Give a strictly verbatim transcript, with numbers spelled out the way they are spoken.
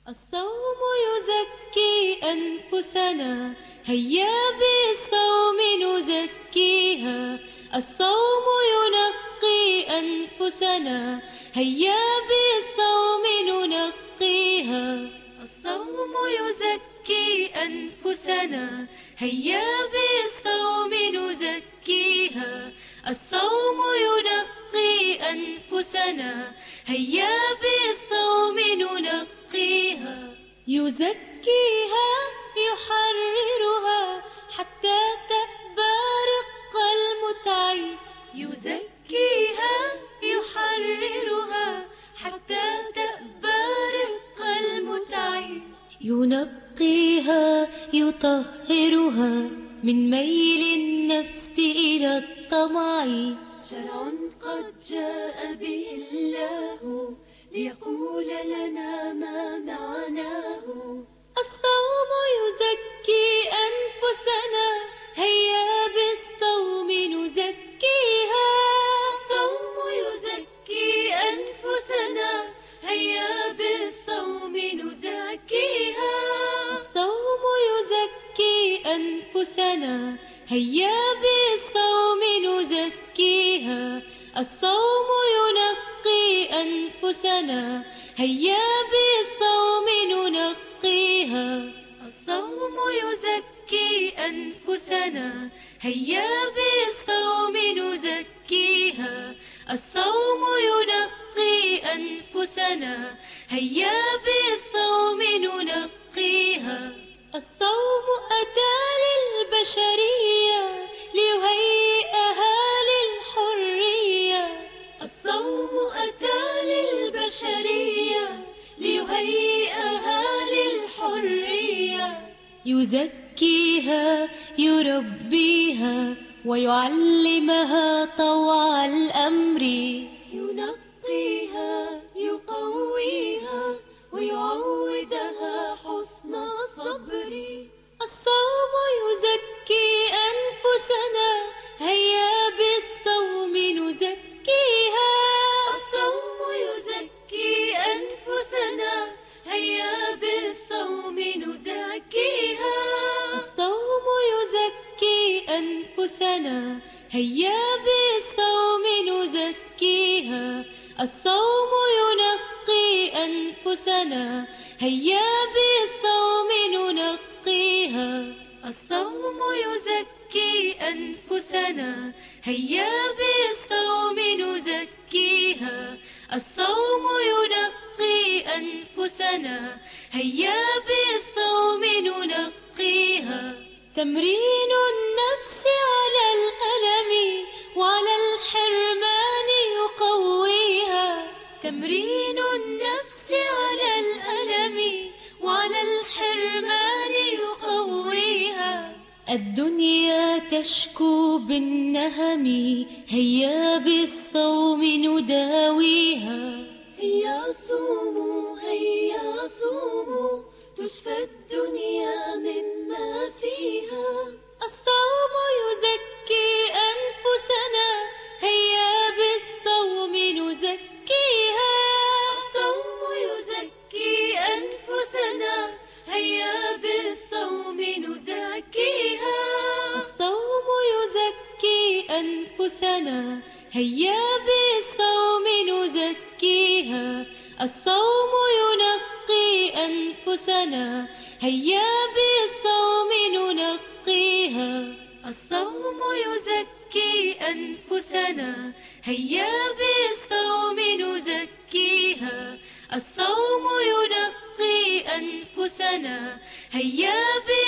الصوم يزكي أنفسنا، هيا بالصوم نزكيها. الصوم ينقي أنفسنا، هيا بالصوم ننقيها. الصوم يزكي أنفسنا، هيا بالصوم نزكيها. الصوم ينقي أنفسنا، هيا بالصوم ننقيها. يزكيها يحررها حتى تأبى رق المتع. يزكيها يحررها حتى تأبى رق المتع. ينقيها يطهرها من ميل النفس إلى الطمع. شرع قد جاء به الله ليقول لنا ما معناه. الصوم يزكي أنفسنا، هيا بالصوم نزكيها. الصوم يزكي أنفسنا، هيا بالصوم نزكيها. الصوم يزكي أنفسنا، هيا بالصوم نزكيها. الصوم ينقي أنفسنا، هيا بالصوم ننقيها. الصوم يزكي أنفسنا، هيا بالصوم نزكيها. الصوم ينقي أنفسنا، هيا بالصوم ننقيها. الصوم أتى للبشرية ليهيئها للحرية. الصوم أتى للبشرية ليهيئها للحرية. يزكيها يربيها ويعلمها طوع الأمر. ينقيها يقويها ويعودها حسن صبر. الصوم يزكي أنفسنا، هيا بالصوم نزكيها. الصوم يزكي أنفسنا، هيا بالصوم نزكيها. الصوم يزكي أنفسنا، هيا بالصوم نزكيها. الصوم ينقي أنفسنا، هيا بالصوم ننقيها. الصوم يزكي أنفسنا، هيا بالصوم نزكيها. الصوم ينقي أنفسنا، هيا بالصوم ننقيها. تمرين النفس على الألم وعلى الحرمان يقويها. تمرين النفس على الألم وعلى الحرمان يقويها. الدنيا تشكو بالنهم، هيا بالصوم نداويها. هيا صوموا هيا صوموا، تشفى الدنيا مما فيها. الصوم يزكي أنفسنا، هيا بالصوم نزكيها. الصوم يزكي أنفسنا، هيا بالصوم نزكيها. الصوم يزكي أنفسنا، هيا بالصوم نزكيها. الصوم ينقي أنفسنا، هيا بالصوم ننقيها. الصوم يزكي أنفسنا، هيا بالصوم نزكيها. الصوم ينقي أنفسنا، هيا بالصوم